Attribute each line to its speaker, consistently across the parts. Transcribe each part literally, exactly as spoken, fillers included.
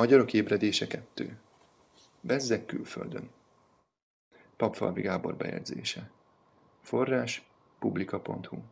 Speaker 1: Magyarok ébredése kettő. Bezzeg külföldön. Papfalvi Gábor bejegyzése. Forrás publika pont hu.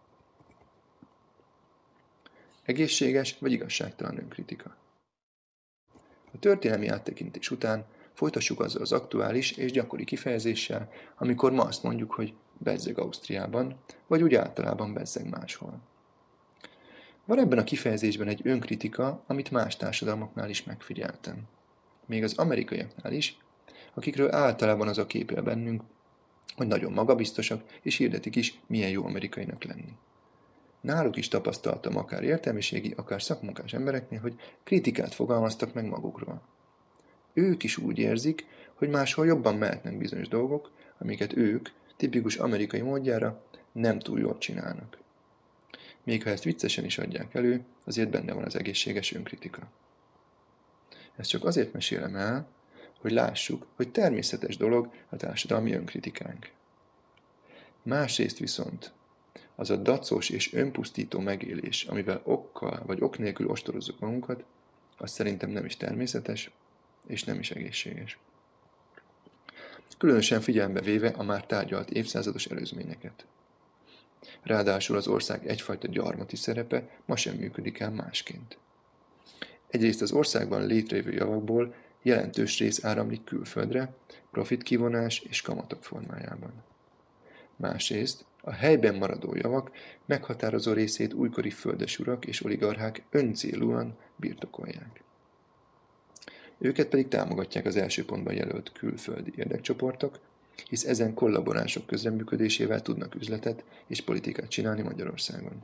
Speaker 1: Egészséges vagy igazságtalan önkritika. A történelmi áttekintés után folytassuk azzal az aktuális és gyakori kifejezéssel, amikor ma azt mondjuk, hogy bezzeg Ausztriában, vagy úgy általában bezzeg máshol. Van ebben a kifejezésben egy önkritika, amit más társadalmaknál is megfigyeltem. Még az amerikaiaknál is, akikről általában az a kép él bennünk, hogy nagyon magabiztosak, és hirdetik is, milyen jó amerikainak lenni. Náluk is tapasztaltam akár értelmiségi, akár szakmunkás embereknél, hogy kritikát fogalmaztak meg magukról. Ők is úgy érzik, hogy máshol jobban mehetnek bizonyos dolgok, amiket ők, tipikus amerikai módjára, nem túl jól csinálnak. Még ha ezt viccesen is adják elő, azért benne van az egészséges önkritika. Ezt csak azért mesélem el, hogy lássuk, hogy természetes dolog a társadalmi önkritikánk. Másrészt viszont az a dacos és önpusztító megélés, amivel okkal vagy ok nélkül ostorozzuk magunkat, az szerintem nem is természetes, és nem is egészséges. Különösen figyelembe véve a már tárgyalt évszázados előzményeket. Ráadásul az ország egyfajta gyarmati szerepe ma sem működik el másként. Egyrészt az országban létrejövő javakból jelentős rész áramlik külföldre, profitkivonás és kamatok formájában. Másrészt a helyben maradó javak meghatározó részét újkori földesurak és oligarchák öncélúan birtokolják. Őket pedig támogatják az első pontban jelölt külföldi érdekcsoportok, hisz ezen kollaborások közreműködésével tudnak üzletet és politikát csinálni Magyarországon.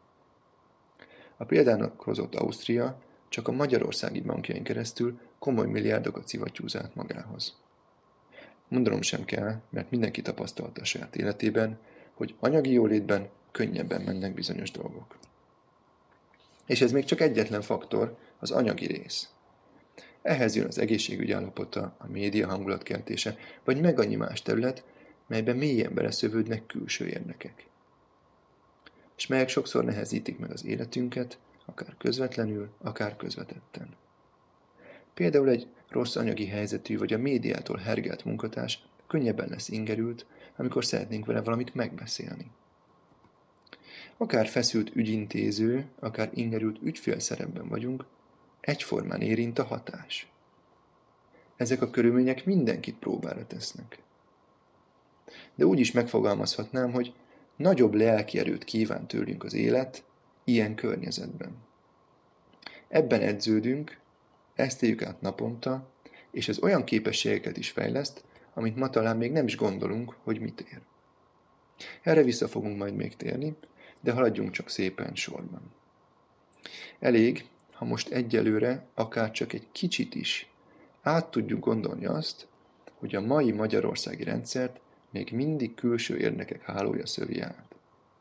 Speaker 1: A példának hozott Ausztria csak a magyarországi bankjain keresztül komoly milliárdokat szivattyúz át magához. Mondanom sem kell, mert mindenki tapasztalta a saját életében, hogy anyagi jólétben könnyebben mennek bizonyos dolgok. És ez még csak egyetlen faktor, az anyagi rész. Ehhez jön az egészségügy állapota, a média hangulatkeltése, vagy meg annyi más terület, melyben mélyen beleszövődnek külső érdekek. És melyek sokszor nehezítik meg az életünket, akár közvetlenül, akár közvetetten. Például egy rossz anyagi helyzetű vagy a médiától hergelt munkatárs könnyebben lesz ingerült, amikor szeretnénk vele valamit megbeszélni. Akár feszült ügyintéző, akár ingerült ügyfél szerepben vagyunk, egyformán érint a hatás. Ezek a körülmények mindenkit próbára tesznek. De úgy is megfogalmazhatnám, hogy nagyobb lelki erőt kíván tőlünk az élet ilyen környezetben. Ebben edződünk, ezt éljük át naponta, és ez olyan képességeket is fejleszt, amit ma talán még nem is gondolunk, hogy mit ér. Erre vissza fogunk majd még térni, de haladjunk csak szépen sorban. Elég, ha most egyelőre akár csak egy kicsit is át tudjuk gondolni azt, hogy a mai magyarországi rendszert még mindig külső érdekek hálója szövi át.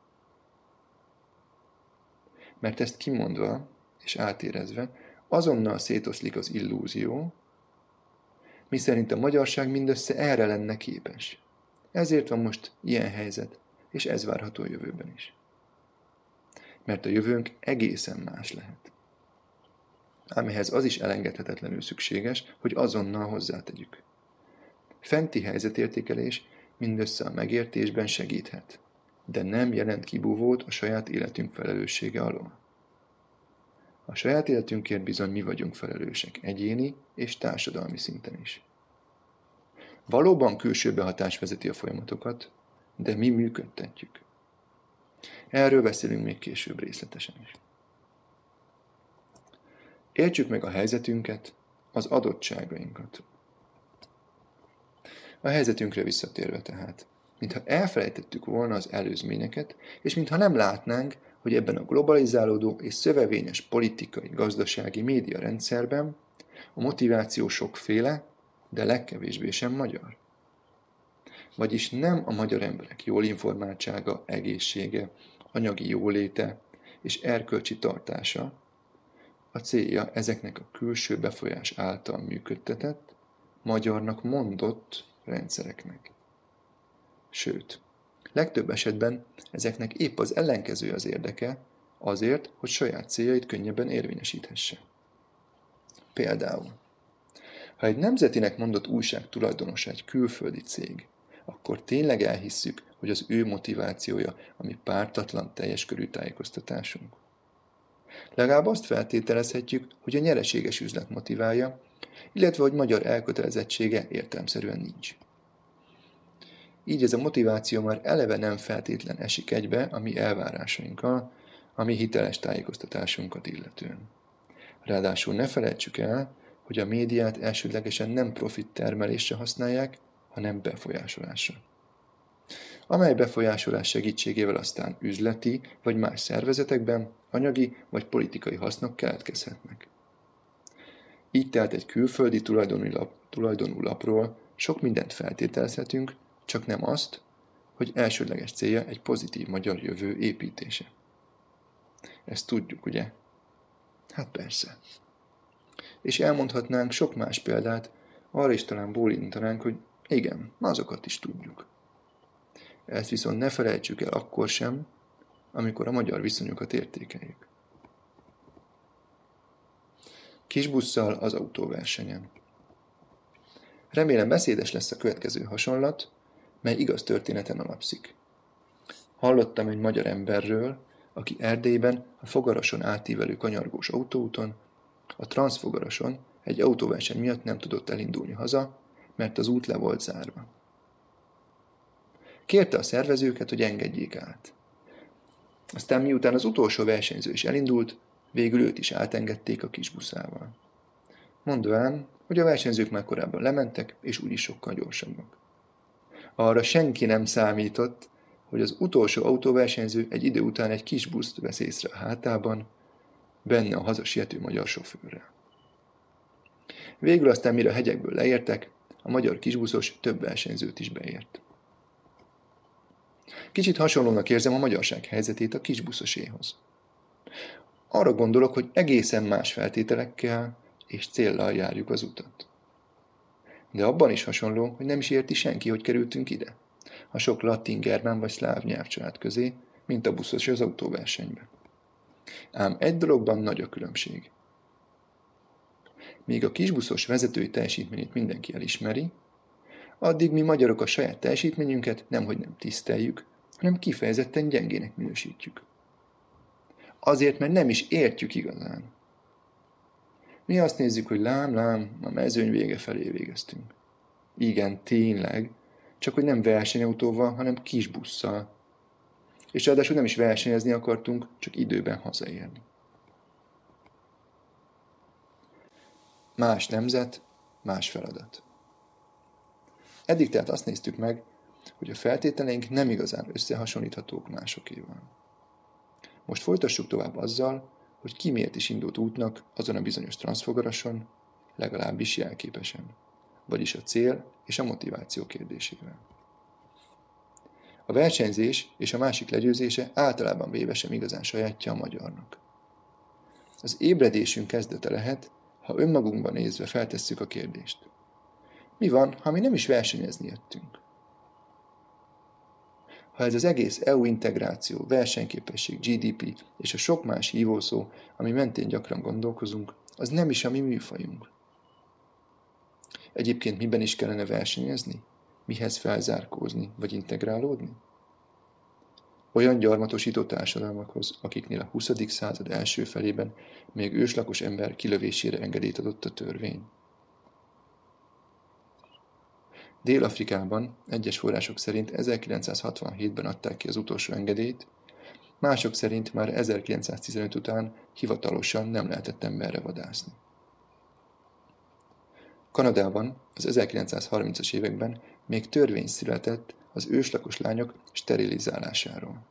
Speaker 1: Mert ezt kimondva és átérezve azonnal szétoszlik az illúzió, miszerint a magyarság mindössze erre lenne képes. Ezért van most ilyen helyzet, és ez várható a jövőben is. Mert a jövőnk egészen más lehet. Ám ehhez az is elengedhetetlenül szükséges, hogy azonnal hozzátegyük. Fenti helyzetértékelés mindössze a megértésben segíthet, de nem jelent kibúvót a saját életünk felelőssége alól. A saját életünkért bizony mi vagyunk felelősek egyéni és társadalmi szinten is. Valóban külső behatás vezeti a folyamatokat, de mi működtetjük. Erről beszélünk még később részletesen is. Értsük meg a helyzetünket, az adottságainkat. A helyzetünkre visszatérve tehát, mintha elfelejtettük volna az előzményeket, és mintha nem látnánk, hogy ebben a globalizálódó és szövevényes politikai, gazdasági média rendszerben a motiváció sokféle, de legkevésbé sem magyar. Vagyis nem a magyar emberek jól informáltsága, egészsége, anyagi jóléte és erkölcsi tartása a célja ezeknek a külső befolyás által működtetett, magyarnak mondott rendszereknek. Sőt, legtöbb esetben ezeknek épp az ellenkező az érdeke, azért, hogy saját céljait könnyebben érvényesíthesse. Például, ha egy nemzetinek mondott újság tulajdonosa egy külföldi cég, akkor tényleg elhisszük, hogy az ő motivációja a mi pártatlan, teljes körű tájékoztatásunk. Legalább azt feltételezhetjük, hogy a nyereséges üzlet motiválja, illetve hogy magyar elkötelezettsége értelemszerűen nincs. Így ez a motiváció már eleve nem feltétlen esik egybe a mi elvárásainkkal, a mi hiteles tájékoztatásunkat illetően. Ráadásul ne felejtsük el, hogy a médiát elsődlegesen nem profit termelésre használják, hanem befolyásolásra. Amely befolyásolás segítségével aztán üzleti vagy más szervezetekben anyagi vagy politikai hasznok keletkezhetnek. Így tehát egy külföldi tulajdonú, lap, tulajdonú lapról sok mindent feltételezhetünk, csak nem azt, hogy elsődleges célja egy pozitív magyar jövő építése. Ezt tudjuk, ugye? Hát persze. És elmondhatnánk sok más példát, arra is talán bólintanánk, hogy igen, azokat is tudjuk. Ezt viszont ne felejtsük el akkor sem, amikor a magyar viszonyokat értékeljük. Kisbusszal az autóversenyen. Remélem beszédes lesz a következő hasonlat, mely igaz történeten alapszik. Hallottam egy magyar emberről, aki Erdélyben a Fogarason átívelő kanyargós autóúton, a Transzfogarason egy autóverseny miatt nem tudott elindulni haza, mert az út le volt zárva. Kérte a szervezőket, hogy engedjék át. Aztán miután az utolsó versenyző is elindult, végül őt is átengedték a kisbuszával. Mondván, hogy a versenyzők már korábban lementek, és úgyis sokkal gyorsabbak. Arra senki nem számított, hogy az utolsó autóversenyző egy idő után egy kis buszt vesz észre a hátában, benne a hazasiető magyar sofőrrel. Végül aztán, mire a hegyekből leértek, a magyar kisbuszos több versenyzőt is beért. Kicsit hasonlónak érzem a magyarság helyzetét a kisbuszoséhoz. Arra gondolok, hogy egészen más feltételekkel és céllal járjuk az utat. De abban is hasonló, hogy nem is érti senki, hogy kerültünk ide, a sok latin, germán vagy szláv nyelvcsalád közé, mint a buszos az autóversenyben. Ám egy dologban nagy a különbség. Míg a kisbuszos vezetői teljesítményét mindenki elismeri, addig mi magyarok a saját teljesítményünket nemhogy nem tiszteljük, hanem kifejezetten gyengének minősítjük. Azért, mert nem is értjük igazán. Mi azt nézzük, hogy lám, lám, a mezőny vége felé végeztünk. Igen, tényleg, csak hogy nem versenyautóval, hanem kis busszal. És ráadásul nem is versenyezni akartunk, csak időben hazaérni. Más nemzet, más feladat. Eddig tehát azt néztük meg, hogy a feltételeink nem igazán összehasonlíthatók másokéval. Most folytassuk tovább azzal, hogy ki miért is indult útnak azon a bizonyos transzfogarason, legalábbis jelképesen, vagyis a cél és a motiváció kérdésével. A versenyzés és a másik legyőzése általában véve sem igazán sajátja a magyarnak. Az ébredésünk kezdete lehet, ha önmagunkban nézve feltesszük a kérdést. Mi van, ha mi nem is versenyezni jöttünk? Ha ez az egész é u integráció, versenyképesség, gé dé pé és a sok más hívószó, ami mentén gyakran gondolkozunk, az nem is a mi műfajunk. Egyébként miben is kellene versenyezni? Mihez felzárkózni vagy integrálódni? Olyan gyarmatosító társadalmakhoz, akiknél a huszadik század első felében még őslakos ember kilövésére engedélyt adott a törvény. Dél-Afrikában egyes források szerint ezerkilencszázhatvanhétben adták ki az utolsó engedélyt, mások szerint már ezerkilencszáztizenöt után hivatalosan nem lehetett emberre vadászni. Kanadában az ezerkilencszázharmincas években még törvény született az őslakos lányok sterilizálásáról.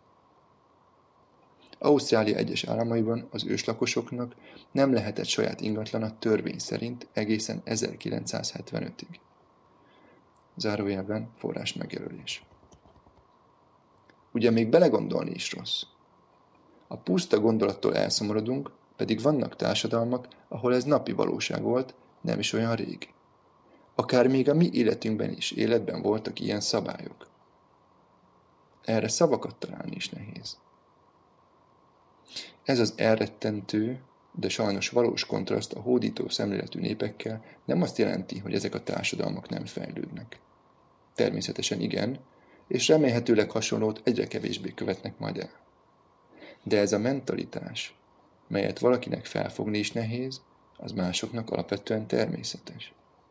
Speaker 1: Ausztrália egyes államaiban az őslakosoknak nem lehetett saját ingatlana törvény szerint egészen ezerkilencszázhetvenötig. Zárójelben forrás megjelölés. Ugye még belegondolni is rossz. A puszta gondolattól elszomorodunk, pedig vannak társadalmak, ahol ez napi valóság volt, nem is olyan rég. Akár még a mi életünkben is életben voltak ilyen szabályok. Erre szavakat találni is nehéz. Ez az elrettentő, de sajnos valós kontraszt a hódító szemléletű népekkel nem azt jelenti, hogy ezek a társadalmak nem fejlődnek. Természetesen igen, és remélhetőleg hasonlót egyre kevésbé követnek majd el. De ez a mentalitás, melyet valakinek felfogni is nehéz, az másoknak alapvetően természetes.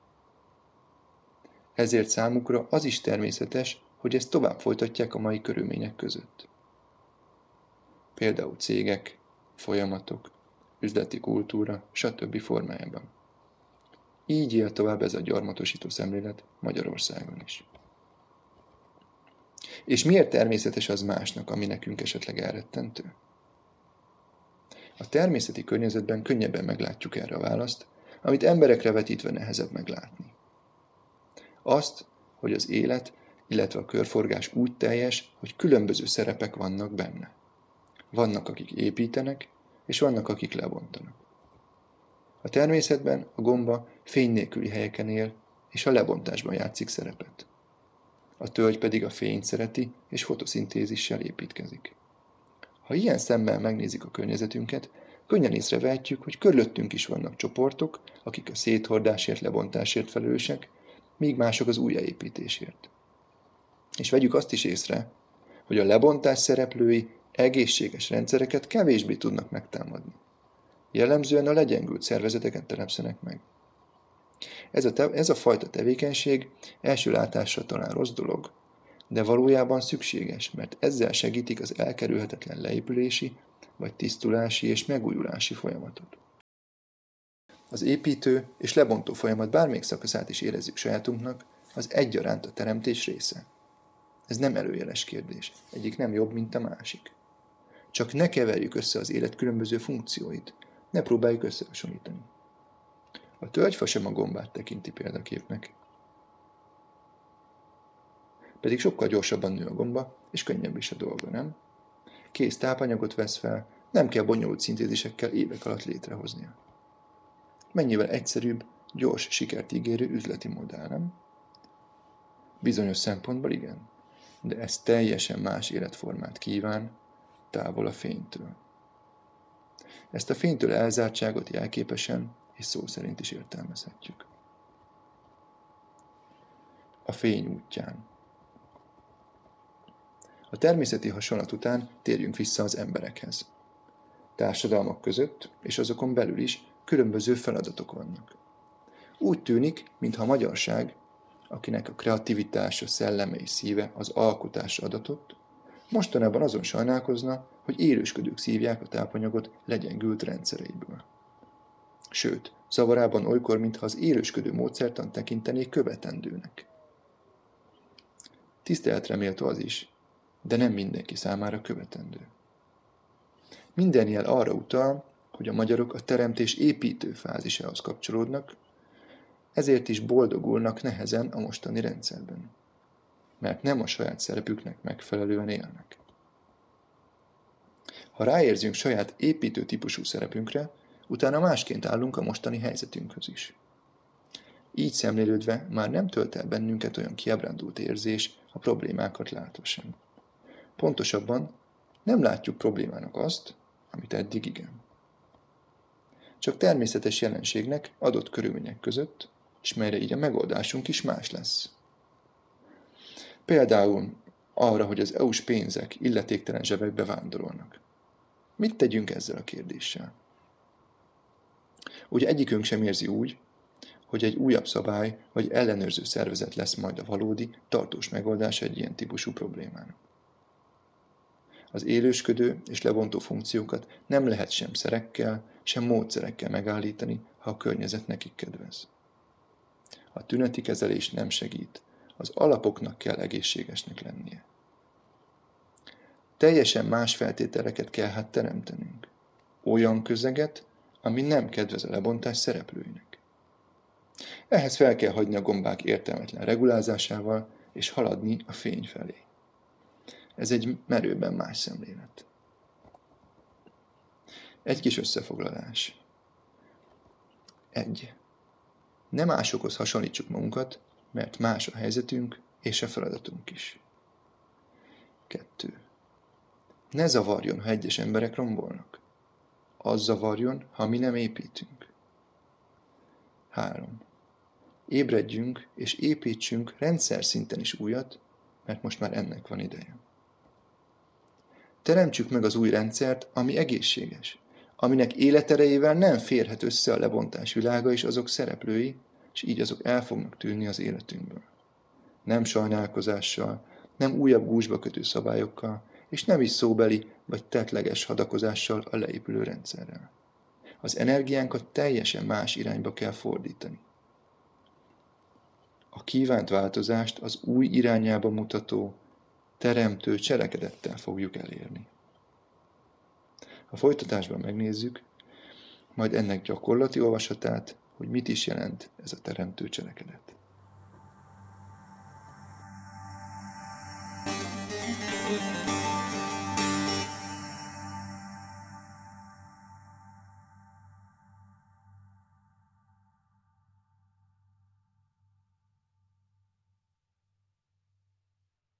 Speaker 1: Ezért számukra az is természetes, hogy ezt tovább folytatják a mai körülmények között. Például cégek, folyamatok, üzleti kultúra, stb. Formájában. Így él tovább ez a gyarmatosító szemlélet Magyarországon is. És miért természetes az másnak, ami nekünk esetleg elrettentő? A természeti környezetben könnyebben meglátjuk erre a választ, amit emberekre vetítve nehezebb meglátni. Azt, hogy az élet, illetve a körforgás úgy teljes, hogy különböző szerepek vannak benne. Vannak, akik építenek, és vannak, akik lebontanak. A természetben a gomba fény nélküli helyeken él, és a lebontásban játszik szerepet. A tölgy pedig a fényt szereti, és fotoszintézissel építkezik. Ha ilyen szemmel megnézik a környezetünket, könnyen észrevehetjük, hogy körülöttünk is vannak csoportok, akik a széthordásért, lebontásért felelősek, míg mások az újjáépítésért. És vegyük azt is észre, hogy a lebontás szereplői egészséges rendszereket kevésbé tudnak megtámadni. Jellemzően a legyengült szervezeteket telepszenek meg. Ez a, te- ez a fajta tevékenység első látásra talán rossz dolog, de valójában szükséges, mert ezzel segítik az elkerülhetetlen leépülési, vagy tisztulási és megújulási folyamatot. Az építő és lebontó folyamat bármelyik szakaszát is érezzük sajátunknak, az egyaránt a teremtés része. Ez nem előjeles kérdés, egyik nem jobb, mint a másik. Csak ne keverjük össze az élet különböző funkcióit, ne próbáljuk összehasonlítani. A tölgyfa sem a gombát tekinti példaképnek. Pedig sokkal gyorsabban nő a gomba, és könnyebb is a dolga, nem? Kész tápanyagot vesz fel, nem kell bonyolult szintézisekkel évek alatt létrehoznia. Mennyivel egyszerűbb, gyors, sikert ígérő üzleti modell, nem? Bizonyos szempontból igen, de ez teljesen más életformát kíván, távol a fénytől. Ezt a fénytől elzártságot jelképesen és szó szerint is értelmezhetjük. A fény útján. A természeti hasonlat után térjünk vissza az emberekhez. Társadalmak között és azokon belül is különböző feladatok vannak. Úgy tűnik, mintha a magyarság, akinek a kreativitása, szelleme és szíve az alkotásra adatott, mostanában azon sajnálkozna, hogy élősködők szívják a tápanyagot legyengült rendszereiből. Sőt, zavarában olykor, mintha az élősködő módszertan tekintenék követendőnek. Tiszteletre méltó az is, de nem mindenki számára követendő. Minden jel arra utal, hogy a magyarok a teremtés építő fázisához kapcsolódnak, ezért is boldogulnak nehezen a mostani rendszerben, mert nem a saját szerepüknek megfelelően élnek. Ha ráérzünk saját építő típusú szerepünkre, utána másként állunk a mostani helyzetünkhöz is. Így szemlélődve már nem tölt el bennünket olyan kiábrándult érzés a problémákat látva sem. Pontosabban nem látjuk problémának azt, amit eddig igen. Csak természetes jelenségnek adott körülmények között, és melyre így a megoldásunk is más lesz. Például arra, hogy az é u-s pénzek illetéktelen zsebekbe vándorolnak. Mit tegyünk ezzel a kérdéssel? Ugye egyikünk sem érzi úgy, hogy egy újabb szabály vagy ellenőrző szervezet lesz majd a valódi, tartós megoldása egy ilyen típusú problémának. Az élősködő és lebontó funkciókat nem lehet sem szerekkel, sem módszerekkel megállítani, ha a környezet nekik kedvez. A tüneti kezelés nem segít, az alapoknak kell egészségesnek lennie. Teljesen más feltételeket kell hát teremtenünk. Olyan közeget, ami nem kedvez a lebontás szereplőinek. Ehhez fel kell hagyni a gombák értelmetlen regulázásával, és haladni a fény felé. Ez egy merőben más szemlélet. Egy kis összefoglalás. Egy. Ne másokhoz hasonlítsuk magunkat, mert más a helyzetünk és a feladatunk is. Kettő. Ne zavarjon, ha egyes emberek rombolnak. az zavarjon, ha mi nem építünk. három. Ébredjünk és építsünk rendszer szinten is újat, mert most már ennek van ideje. Teremtsük meg az új rendszert, ami egészséges, aminek életerejével nem férhet össze a lebontás világa és azok szereplői, és így azok el fognak tűnni az életünkből. Nem sajnálkozással, nem újabb gúzsba kötő szabályokkal, és nem is szóbeli vagy tettleges hadakozással a leépülő rendszerrel. Az energiánkat teljesen más irányba kell fordítani. A kívánt változást az új irányába mutató, teremtő cselekedettel fogjuk elérni. A folytatásban megnézzük, majd ennek gyakorlati olvasatát, hogy mit is jelent ez a teremtő cselekedet.